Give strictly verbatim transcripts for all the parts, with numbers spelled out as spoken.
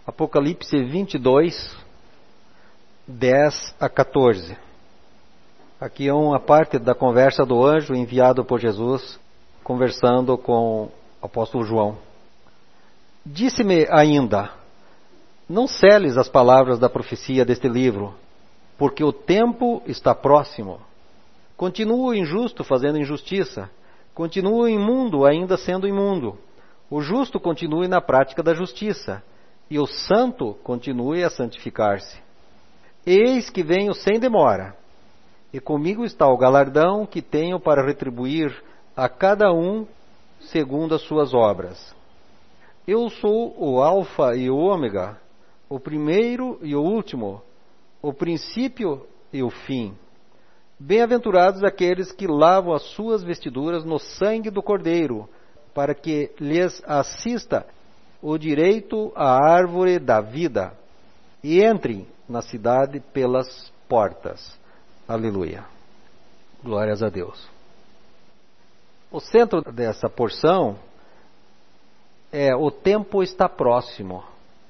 Apocalipse vinte e dois, dez a quatorze. Aqui é uma parte da conversa do anjo enviado por Jesus, conversando com o apóstolo João. Disse-me ainda: não seles as palavras da profecia deste livro, porque o tempo está próximo. Continua o injusto fazendo injustiça, continua o imundo ainda sendo imundo. O justo continue na prática da justiça, e o santo continue a santificar-se. Eis que venho sem demora, e comigo está o galardão que tenho para retribuir a cada um segundo as suas obras. Eu sou o Alfa e o Ômega, o primeiro e o último, o princípio e o fim. Bem-aventurados aqueles que lavam as suas vestiduras no sangue do Cordeiro, para que lhes assista o direito à árvore da vida, e entrem na cidade pelas portas. Aleluia. Glórias a Deus. O centro dessa porção é: o tempo está próximo.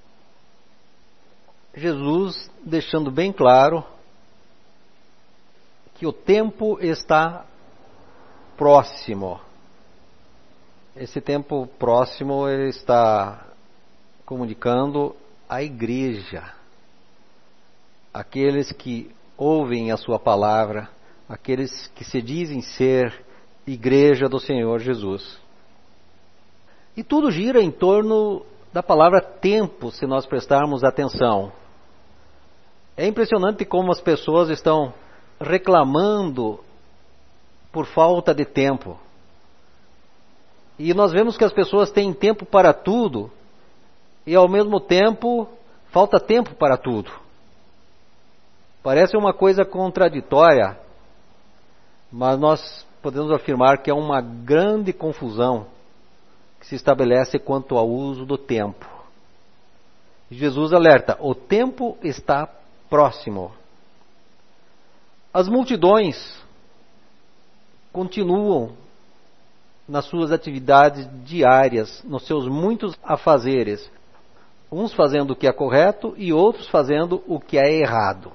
Jesus deixando bem claro que o tempo está próximo. Esse tempo próximo ele está comunicando à igreja, aqueles que ouvem a sua palavra, aqueles que se dizem ser igreja do Senhor Jesus. E tudo gira em torno da palavra tempo, se nós prestarmos atenção. É impressionante como as pessoas estão reclamando por falta de tempo. E nós vemos que as pessoas têm tempo para tudo e ao mesmo tempo falta tempo para tudo. Parece uma coisa contraditória, mas nós podemos afirmar que é uma grande confusão que se estabelece quanto ao uso do tempo. Jesus alerta: o tempo está próximo. As multidões continuam nas suas atividades diárias, nos seus muitos afazeres, uns fazendo o que é correto e outros fazendo o que é errado.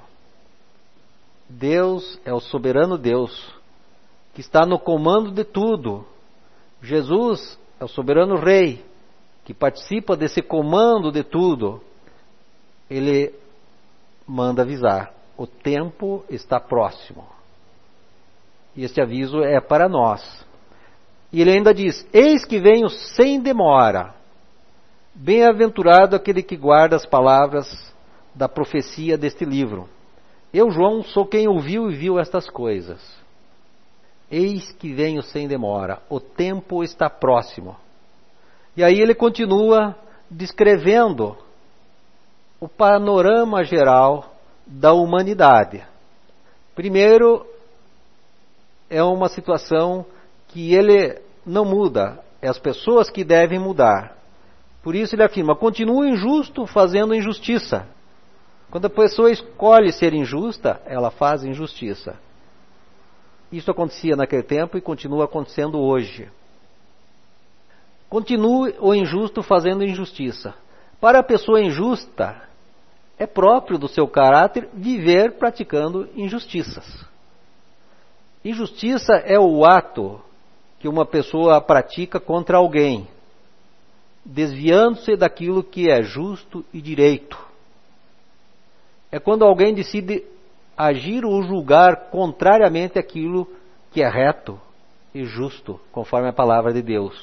Deus é o soberano Deus, que está no comando de tudo. Jesus é o soberano Rei, que participa desse comando de tudo. Ele manda avisar: o tempo está próximo. E este aviso é para nós. E ele ainda diz: eis que venho sem demora. Bem-aventurado aquele que guarda as palavras da profecia deste livro. Eu, João, sou quem ouviu e viu estas coisas. Eis que venho sem demora. O tempo está próximo. E aí ele continua descrevendo o panorama geral da humanidade. Primeiro, é uma situação que ele não muda, é as pessoas que devem mudar. Por isso ele afirma: continua injusto fazendo injustiça. Quando a pessoa escolhe ser injusta, ela faz injustiça. Isso acontecia naquele tempo e continua acontecendo hoje. Continue o injusto fazendo injustiça. Para a pessoa injusta, é próprio do seu caráter viver praticando injustiças. Injustiça é o ato que uma pessoa pratica contra alguém, desviando-se daquilo que é justo e direito. É quando alguém decide agir ou julgar contrariamente àquilo que é reto e justo, conforme a palavra de Deus.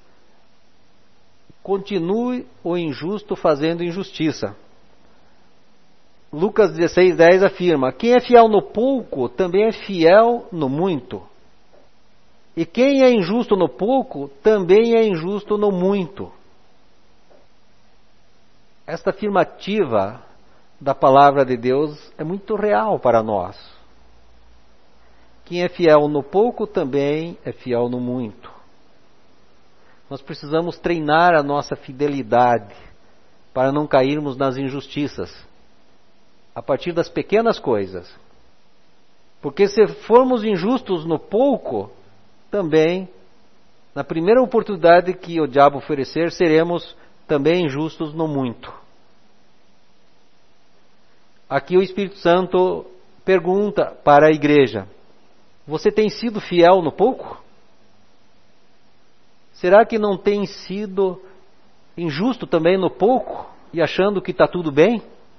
Continue o injusto fazendo injustiça. Lucas dezesseis, dez afirma: quem é fiel no pouco, também é fiel no muito. E quem é injusto no pouco, também é injusto no muito. Esta afirmativa da palavra de Deus é muito real para nós. Quem é fiel no pouco, também é fiel no muito. Nós precisamos treinar a nossa fidelidade para não cairmos nas injustiças, a partir das pequenas coisas. Porque se formos injustos no pouco, também, na primeira oportunidade que o diabo oferecer, seremos também injustos no muito. Aqui o Espírito Santo pergunta para a igreja: você tem sido fiel no pouco? Será que não tem sido injusto também no pouco e achando que está tudo bem?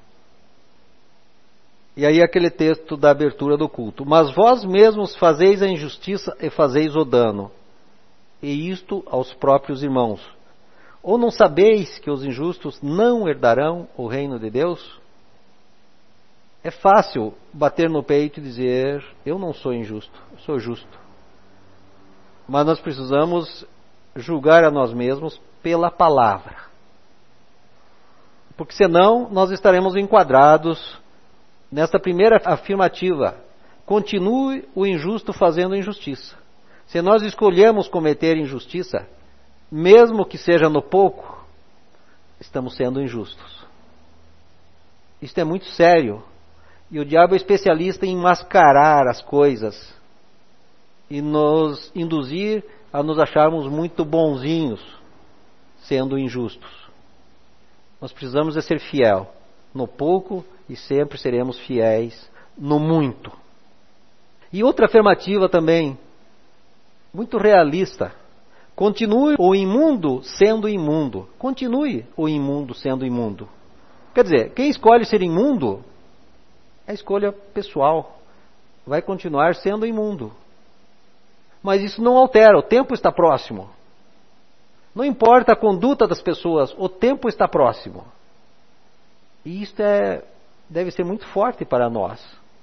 E aí aquele texto da abertura do culto: mas vós mesmos fazeis a injustiça e fazeis o dano, e isto aos próprios irmãos. Ou não sabeis que os injustos não herdarão o reino de Deus? É fácil bater no peito e dizer: eu não sou injusto, eu sou justo. Mas nós precisamos julgar a nós mesmos pela palavra. Porque senão nós estaremos enquadrados nesta primeira afirmativa: continue o injusto fazendo injustiça. Se nós escolhemos cometer injustiça, mesmo que seja no pouco, estamos sendo injustos. Isto é muito sério. E o diabo é especialista em mascarar as coisas e nos induzir a nos acharmos muito bonzinhos, sendo injustos. Nós precisamos de ser fiel no pouco e sempre seremos fiéis no muito. E outra afirmativa também, muito realista: continue o imundo sendo imundo. Continue o imundo sendo imundo. Quer dizer, quem escolhe ser imundo é escolha pessoal. Vai continuar sendo imundo. Mas isso não altera, o tempo está próximo. Não importa a conduta das pessoas, o tempo está próximo. E isto é, deve ser muito forte para nós.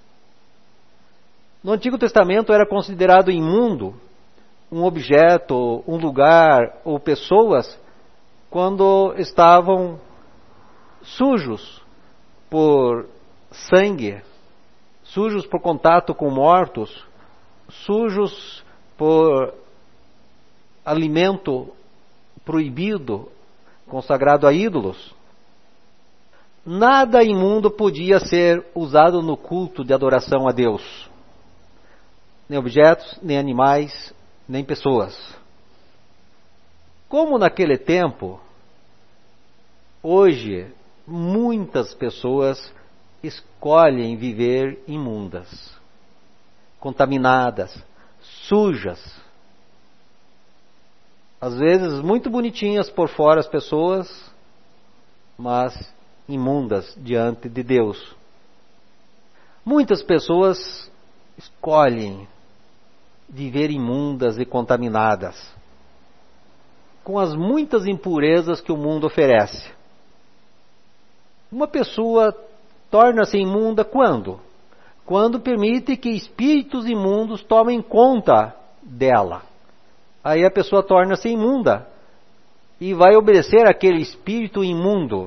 No Antigo Testamento era considerado imundo um objeto, um lugar ou pessoas quando estavam sujos por sangue, sujos por contato com mortos, sujos por alimento proibido, consagrado a ídolos. Nada imundo podia ser usado no culto de adoração a Deus. Nem objetos, nem animais, nem pessoas. Como naquele tempo, hoje muitas pessoas escolhem viver imundas, contaminadas, sujas. Às vezes muito bonitinhas por fora as pessoas, mas imundas diante de Deus. Muitas pessoas escolhem viver imundas e contaminadas, com as muitas impurezas que o mundo oferece. Uma pessoa torna-se imunda quando? Quando permite que espíritos imundos tomem conta dela. Aí a pessoa torna-se imunda e vai obedecer àquele espírito imundo.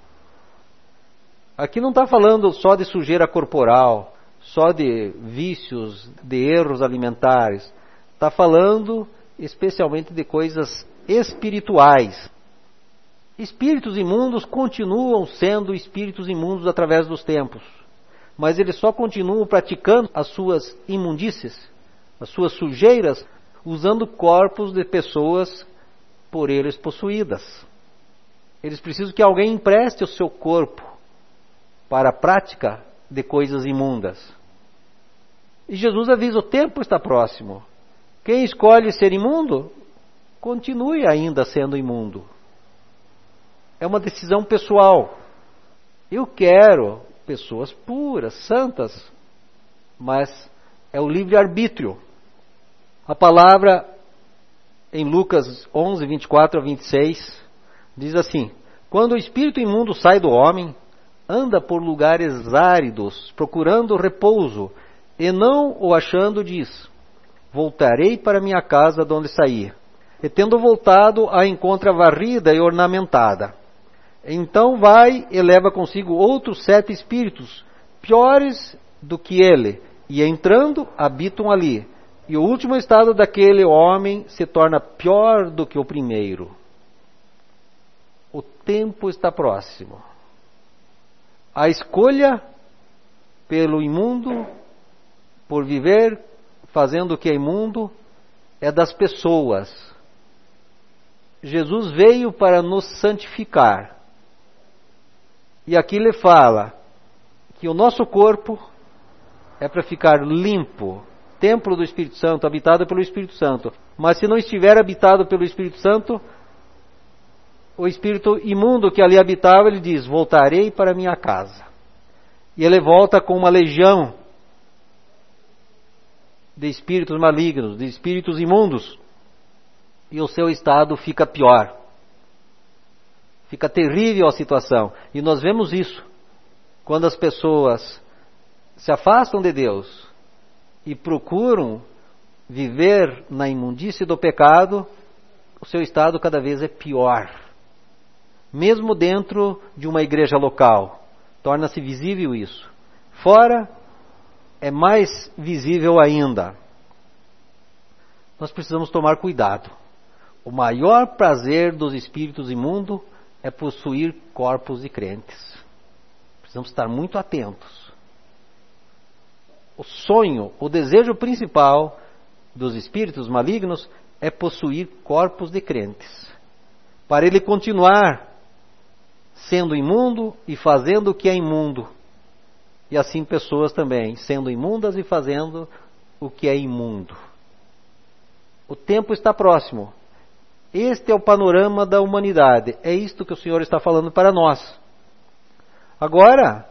Aqui não está falando só de sujeira corporal, só de vícios, de erros alimentares. Está falando especialmente de coisas espirituais. Espíritos imundos continuam sendo espíritos imundos através dos tempos, mas eles só continuam praticando as suas imundícies, as suas sujeiras, usando corpos de pessoas por eles possuídas. Eles precisam que alguém empreste o seu corpo para a prática de coisas imundas. E Jesus avisa: o tempo está próximo. Quem escolhe ser imundo, continue ainda sendo imundo. É uma decisão pessoal. Eu quero pessoas puras, santas, mas é o livre-arbítrio. A palavra em Lucas onze, vinte e quatro a vinte e seis diz assim: quando o espírito imundo sai do homem, anda por lugares áridos, procurando repouso, e não o achando, diz: voltarei para minha casa de onde saí. E tendo voltado, a encontra varrida e ornamentada. Então vai e leva consigo outros sete espíritos, piores do que ele, e entrando, habitam ali. E o último estado daquele homem se torna pior do que o primeiro. O tempo está próximo. A escolha pelo imundo, por viver fazendo o que é imundo, é das pessoas. Jesus veio para nos santificar. E aqui ele fala que o nosso corpo é para ficar limpo, templo do Espírito Santo, habitado pelo Espírito Santo. Mas se não estiver habitado pelo Espírito Santo, o espírito imundo que ali habitava, ele diz: voltarei para minha casa. E ele volta com uma legião de espíritos malignos, de espíritos imundos. E o seu estado fica pior. Fica terrível a situação. E nós vemos isso. Quando as pessoas se afastam de Deus e procuram viver na imundície do pecado, o seu estado cada vez é pior. Mesmo dentro de uma igreja local, torna-se visível isso. Fora, é mais visível ainda. Nós precisamos tomar cuidado. O maior prazer dos espíritos imundos é possuir corpos de crentes. Precisamos estar muito atentos. O sonho, o desejo principal dos espíritos malignos é possuir corpos de crentes. Para ele continuar sendo imundo e fazendo o que é imundo. E assim pessoas também, sendo imundas e fazendo o que é imundo. O tempo está próximo. Este é o panorama da humanidade. É isto que o Senhor está falando para nós. Agora,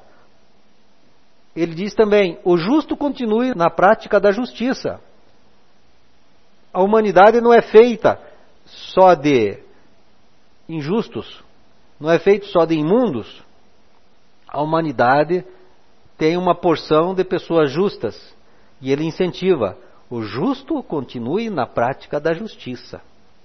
ele diz também: o justo continue na prática da justiça. A humanidade não é feita só de injustos, não é feita só de imundos. A humanidade tem uma porção de pessoas justas. E ele incentiva: o justo continue na prática da justiça.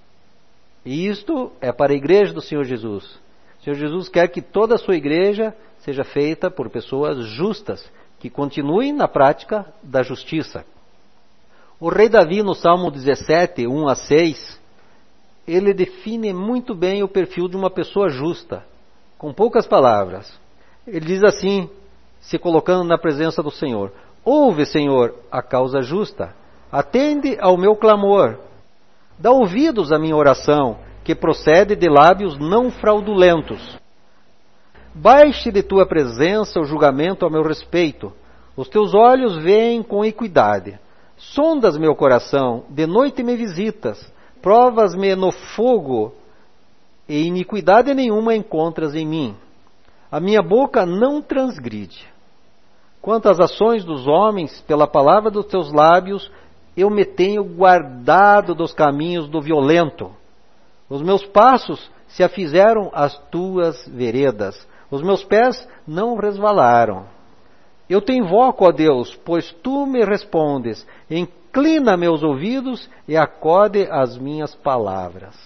E isto é para a igreja do Senhor Jesus. O Senhor Jesus quer que toda a sua igreja seja feita por pessoas justas, que continuem na prática da justiça. O rei Davi, no Salmo dezessete, um a seis, ele define muito bem o perfil de uma pessoa justa, com poucas palavras. Ele diz assim, se colocando na presença do Senhor: ouve, Senhor, a causa justa, atende ao meu clamor, dá ouvidos à minha oração, que procede de lábios não fraudulentos. Baixe de tua presença o julgamento a meu respeito, os teus olhos veem com equidade. Sondas meu coração, de noite me visitas, provas-me no fogo, e iniquidade nenhuma encontras em mim. A minha boca não transgride. Quanto às ações dos homens, pela palavra dos teus lábios, eu me tenho guardado dos caminhos do violento. Os meus passos se afizeram às tuas veredas. Os meus pés não resvalaram. Eu te invoco, ó Deus, pois tu me respondes. Inclina meus ouvidos e acode às minhas palavras.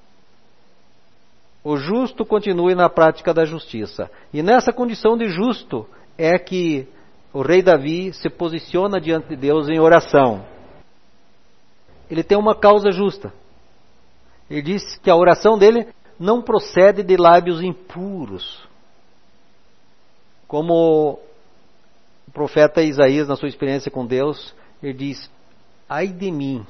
O justo continue na prática da justiça. E nessa condição de justo é que o rei Davi se posiciona diante de Deus em oração. Ele tem uma causa justa. Ele diz que a oração dele não procede de lábios impuros. Como o profeta Isaías, na sua experiência com Deus, ele diz: ai de mim,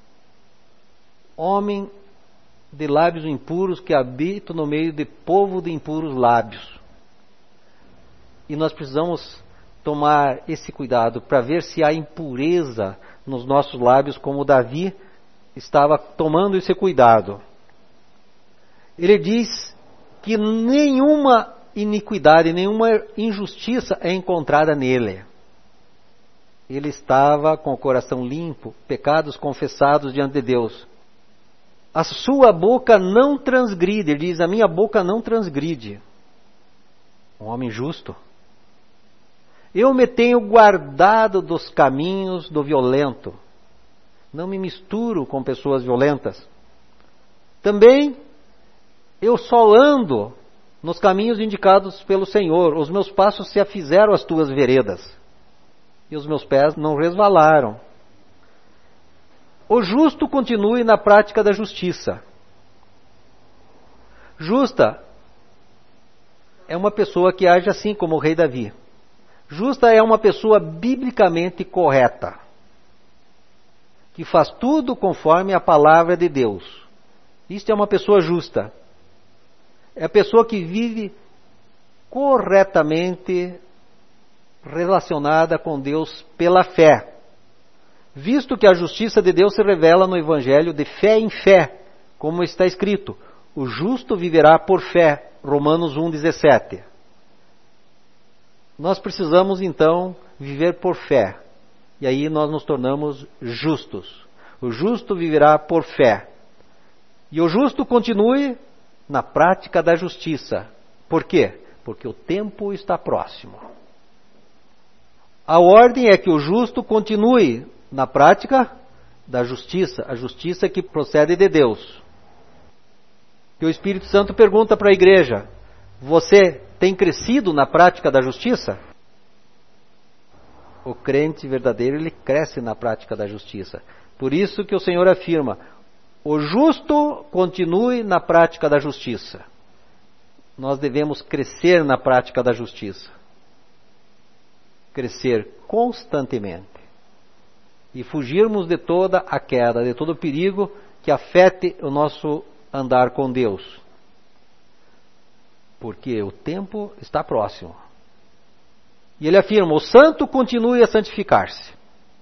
homem de lábios impuros que habito no meio de povo de impuros lábios. E nós precisamos tomar esse cuidado para ver se há impureza nos nossos lábios, como Davi estava tomando esse cuidado. Ele diz que nenhuma iniquidade, nenhuma injustiça é encontrada nele. Ele estava com o coração limpo, pecados confessados diante de Deus. A sua boca não transgride, ele diz: a minha boca não transgride. Um homem justo. Eu me tenho guardado dos caminhos do violento. Não me misturo com pessoas violentas. Também eu só ando nos caminhos indicados pelo Senhor. Os meus passos se afizeram às tuas veredas. E os meus pés não resvalaram. O justo continue na prática da justiça. Justa é uma pessoa que age assim como o rei Davi. Justa é uma pessoa biblicamente correta, que faz tudo conforme a palavra de Deus. Isto é uma pessoa justa. É a pessoa que vive corretamente relacionada com Deus pela fé, visto que a justiça de Deus se revela no Evangelho de fé em fé, como está escrito, o justo viverá por fé, Romanos um, dezessete. Nós precisamos então viver por fé, e aí nós nos tornamos justos. O justo viverá por fé. E o justo continue na prática da justiça. Por quê? Porque o tempo está próximo. A ordem é que o justo continue na prática da justiça, a justiça que procede de Deus. E o Espírito Santo pergunta para a igreja, você tem crescido na prática da justiça? O crente verdadeiro, ele cresce na prática da justiça. Por isso que o Senhor afirma, o justo continue na prática da justiça. Nós devemos crescer na prática da justiça. Crescer constantemente. E fugirmos de toda a queda, de todo o perigo que afete o nosso andar com Deus. Porque o tempo está próximo. E ele afirma, o santo continue a santificar-se.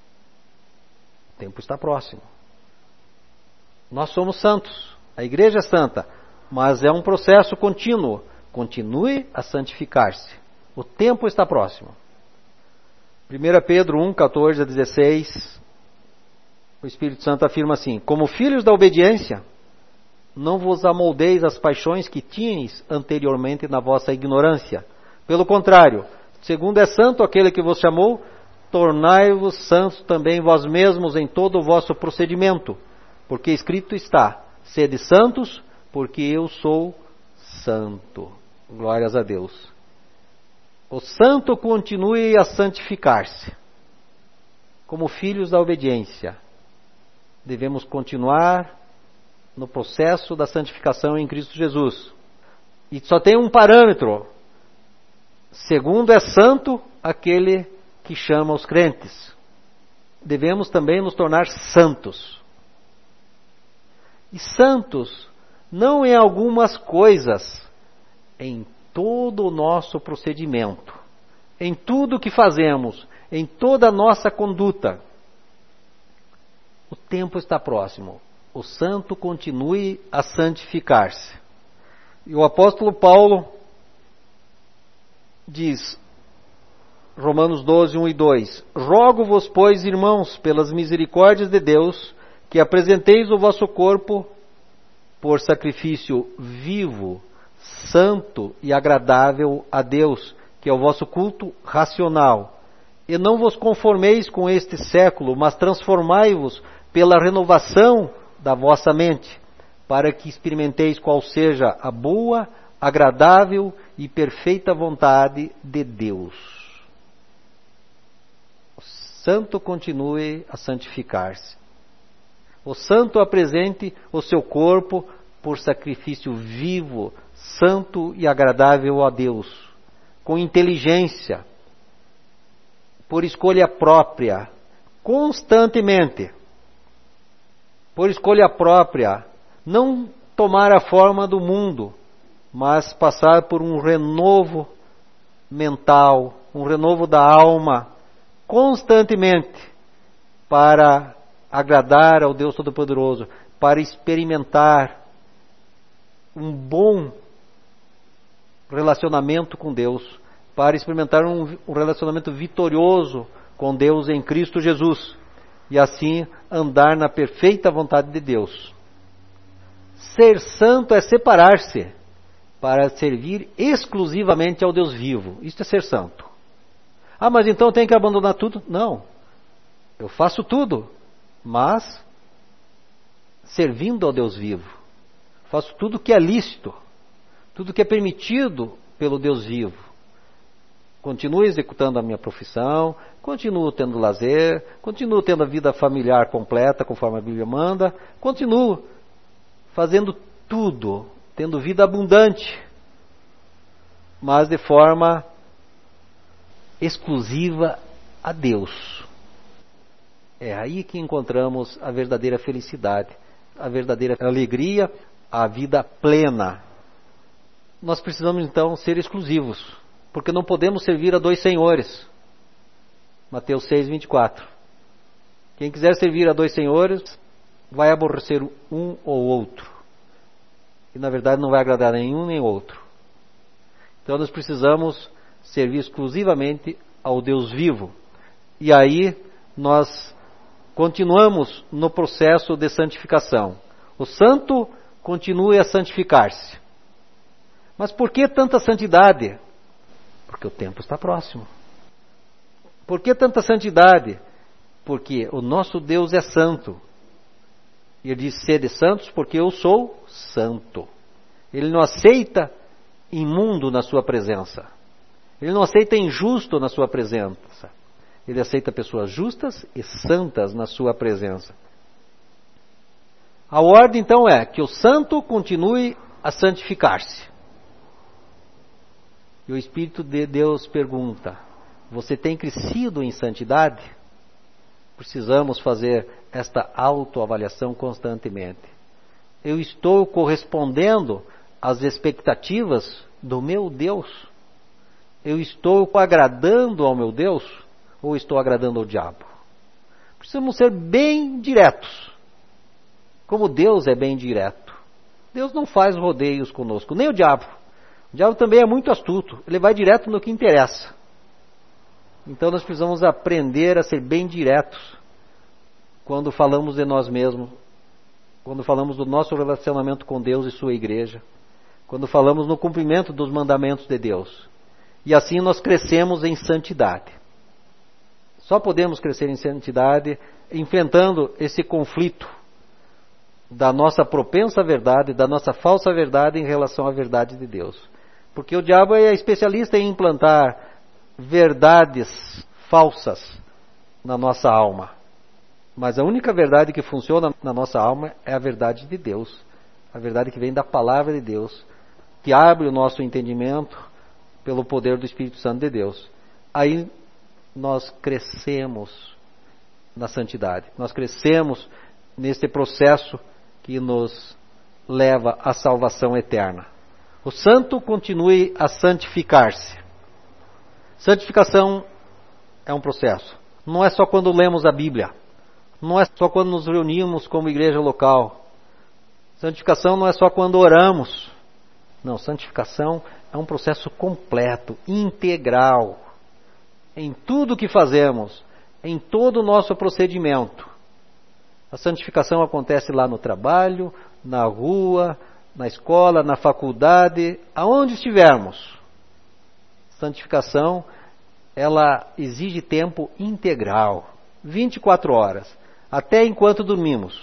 O tempo está próximo. Nós somos santos, a igreja é santa, mas é um processo contínuo. Continue a santificar-se. O tempo está próximo. primeira Pedro um, catorze a dezesseis, o Espírito Santo afirma assim, como filhos da obediência, não vos amoldeis as paixões que tinhais anteriormente na vossa ignorância. Pelo contrário, segundo é santo aquele que vos chamou, tornai-vos santos também vós mesmos em todo o vosso procedimento, porque escrito está, sede santos, porque eu sou santo. Glórias a Deus. O santo continue a santificar-se. Como filhos da obediência, devemos continuar no processo da santificação em Cristo Jesus. E só tem um parâmetro. Segundo é santo aquele que chama os crentes. Devemos também nos tornar santos. E santos não em algumas coisas, em todo o nosso procedimento, em tudo o que fazemos, em toda a nossa conduta. O tempo está próximo. O santo continue a santificar-se. E o apóstolo Paulo diz, Romanos doze, um e dois, rogo-vos, pois, irmãos, pelas misericórdias de Deus, que apresenteis o vosso corpo por sacrifício vivo, santo e agradável a Deus, que é o vosso culto racional. E não vos conformeis com este século, mas transformai-vos pela renovação da vossa mente, para que experimenteis qual seja a boa, agradável e perfeita vontade de Deus. O santo continue a santificar-se. O santo apresente o seu corpo por sacrifício vivo, santo e agradável a Deus, com inteligência, por escolha própria, constantemente, por escolha própria, não tomar a forma do mundo, mas passar por um renovo mental, um renovo da alma, constantemente, para agradar ao Deus Todo-Poderoso, para experimentar um bom relacionamento com Deus, para experimentar um, um relacionamento vitorioso com Deus em Cristo Jesus, e assim andar na perfeita vontade de Deus. Ser santo é separar-se para servir exclusivamente ao Deus vivo. Isto é ser santo. Ah, mas então tem que abandonar tudo? Não. Eu faço tudo, mas servindo ao Deus vivo. Faço tudo que é lícito, tudo que é permitido pelo Deus vivo. Continuo executando a minha profissão, continuo tendo lazer, continuo tendo a vida familiar completa, conforme a Bíblia manda, continuo fazendo tudo, tendo vida abundante, mas de forma exclusiva a Deus. É aí que encontramos a verdadeira felicidade, a verdadeira alegria, a vida plena. Nós precisamos então ser exclusivos, porque não podemos servir a dois senhores. Mateus seis, vinte e quatro. Quem quiser servir a dois senhores, vai aborrecer um ou outro. E na verdade não vai agradar nenhum nem outro. Então nós precisamos servir exclusivamente ao Deus vivo. E aí nós continuamos no processo de santificação. O santo continue a santificar-se. Mas por que tanta santidade? Porque o tempo está próximo. Por que tanta santidade? Porque o nosso Deus é santo. E ele diz, sede santos porque eu sou santo. Ele não aceita imundo na sua presença. Ele não aceita injusto na sua presença. Ele aceita pessoas justas e santas na sua presença. A ordem então é que o santo continue a santificar-se. E o Espírito de Deus pergunta, você tem crescido em santidade? Precisamos fazer esta autoavaliação constantemente. Eu estou correspondendo às expectativas do meu Deus? Eu estou agradando ao meu Deus? Ou estou agradando ao diabo? Precisamos ser bem diretos. Como Deus é bem direto. Deus não faz rodeios conosco, nem o diabo. O diabo também é muito astuto. Ele vai direto no que interessa. Então nós precisamos aprender a ser bem diretos quando falamos de nós mesmos, quando falamos do nosso relacionamento com Deus e sua igreja, quando falamos no cumprimento dos mandamentos de Deus. E assim nós crescemos em santidade. Só podemos crescer em santidade enfrentando esse conflito da nossa propensa verdade, da nossa falsa verdade em relação à verdade de Deus. Porque o diabo é especialista em implantar verdades falsas na nossa alma. Mas a única verdade que funciona na nossa alma é a verdade de Deus. A verdade que vem da palavra de Deus, que abre o nosso entendimento pelo poder do Espírito Santo de Deus. Aí nós crescemos na santidade. Nós crescemos nesse processo que nos leva à salvação eterna. O santo continue a santificar-se. Santificação é um processo. Não é só quando lemos a Bíblia. Não é só quando nos reunimos como igreja local. Santificação não é só quando oramos. Não, santificação é um processo completo, integral. Em tudo que fazemos, em todo o nosso procedimento. A santificação acontece lá no trabalho, na rua, na escola, na faculdade, aonde estivermos. Santificação, ela exige tempo integral, vinte e quatro horas, até enquanto dormimos.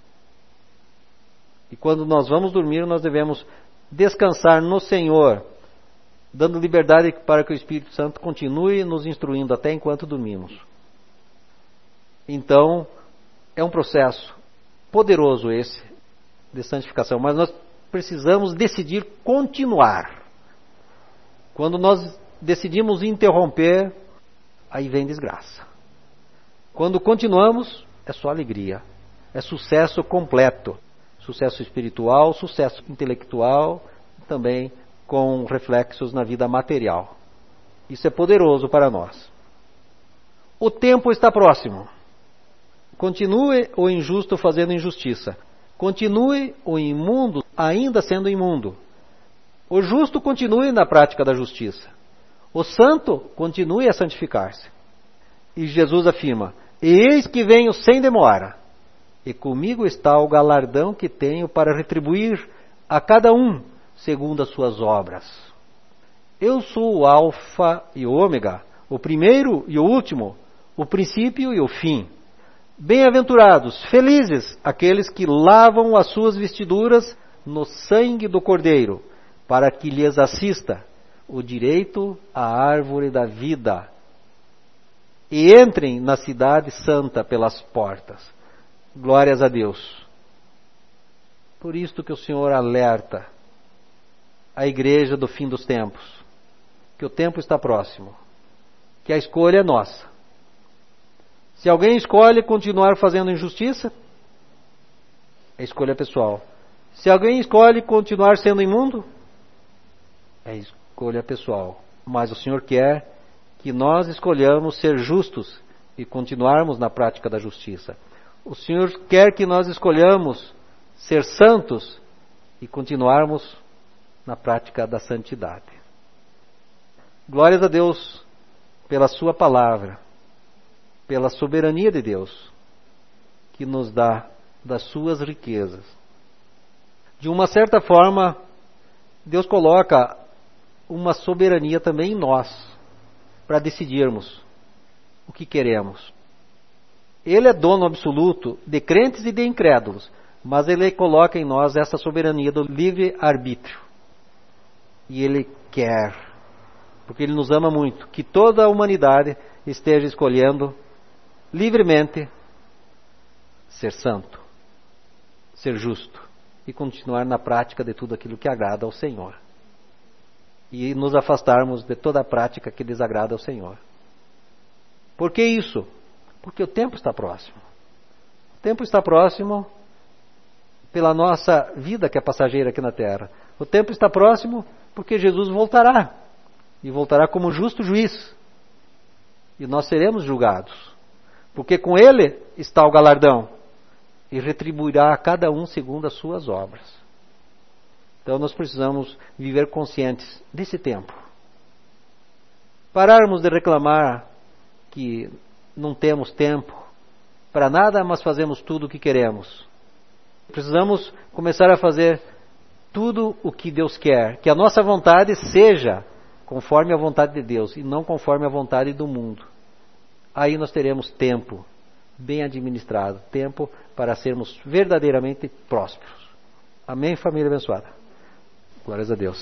E quando nós vamos dormir, nós devemos descansar no Senhor, dando liberdade para que o Espírito Santo continue nos instruindo até enquanto dormimos. Então, é um processo poderoso esse de santificação, mas nós precisamos decidir continuar. Quando nós decidimos interromper, aí vem desgraça. Quando continuamos, é só alegria, é sucesso completo, sucesso espiritual, sucesso intelectual, também com reflexos na vida material. Isso é poderoso para nós. O tempo está próximo. Continue o injusto fazendo injustiça. Continue o imundo ainda sendo imundo. O justo continue na prática da justiça. O santo continue a santificar-se. E Jesus afirma, eis que venho sem demora, e comigo está o galardão que tenho para retribuir a cada um segundo as suas obras. Eu sou o alfa e o ômega, o primeiro e o último, o princípio e o fim. Bem-aventurados, felizes, aqueles que lavam as suas vestiduras no sangue do Cordeiro, para que lhes assista o direito à árvore da vida, e entrem na cidade santa pelas portas. Glórias a Deus. Por isto que o Senhor alerta a igreja do fim dos tempos, que o tempo está próximo, que a escolha é nossa. Se alguém escolhe continuar fazendo injustiça, é escolha pessoal. Se alguém escolhe continuar sendo imundo, é escolha pessoal. Mas o Senhor quer que nós escolhamos ser justos e continuarmos na prática da justiça. O Senhor quer que nós escolhamos ser santos e continuarmos na prática da santidade. Glórias a Deus pela sua palavra, pela soberania de Deus, que nos dá das suas riquezas. De uma certa forma, Deus coloca uma soberania também em nós, para decidirmos o que queremos. Ele é dono absoluto de crentes e de incrédulos, mas Ele coloca em nós essa soberania do livre-arbítrio. E Ele quer, porque Ele nos ama muito, que toda a humanidade esteja escolhendo livremente ser santo, ser justo e continuar na prática de tudo aquilo que agrada ao Senhor. E nos afastarmos de toda a prática que desagrada ao Senhor. Por que isso? Porque o tempo está próximo. O tempo está próximo pela nossa vida que é passageira aqui na terra. O tempo está próximo porque Jesus voltará. E voltará como justo juiz. E nós seremos julgados. Porque com Ele está o galardão. E retribuirá a cada um segundo as suas obras. Então nós precisamos viver conscientes desse tempo. Pararmos de reclamar que não temos tempo para nada, mas fazemos tudo o que queremos. Precisamos começar a fazer tudo o que Deus quer. Que a nossa vontade seja conforme a vontade de Deus e não conforme a vontade do mundo. Aí nós teremos tempo bem administrado, tempo para sermos verdadeiramente prósperos. Amém, família abençoada? Glórias a Deus.